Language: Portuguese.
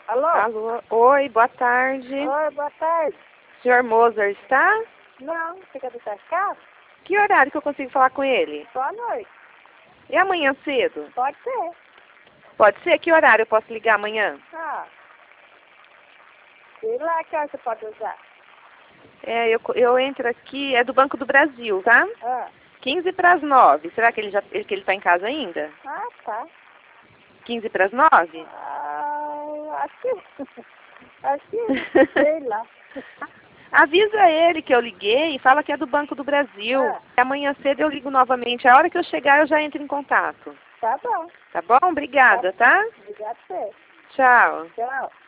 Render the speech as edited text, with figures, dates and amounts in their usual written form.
Alô? Alô? Oi, boa tarde. Oi, boa tarde. Senhor Mozart está? Não, você quer deixar casa? Que horário que eu consigo falar com ele? Boa noite. E amanhã cedo? Pode ser. Pode ser? Que horário eu posso ligar amanhã? Ah. Sei lá que hora você pode usar. Eu entro aqui, é do Banco do Brasil, tá? Ah. 15 para as 9. Será que ele tá em casa ainda? Ah, tá. 15 para as 9? Acho que... Acho que... Sei lá. Avisa ele que eu liguei e fala que é do Banco do Brasil. Ah. Amanhã cedo eu ligo novamente. A hora que eu chegar eu já entro em contato. Tá bom. Tá bom? Obrigada, tá? Obrigado a você. Tchau. Tchau.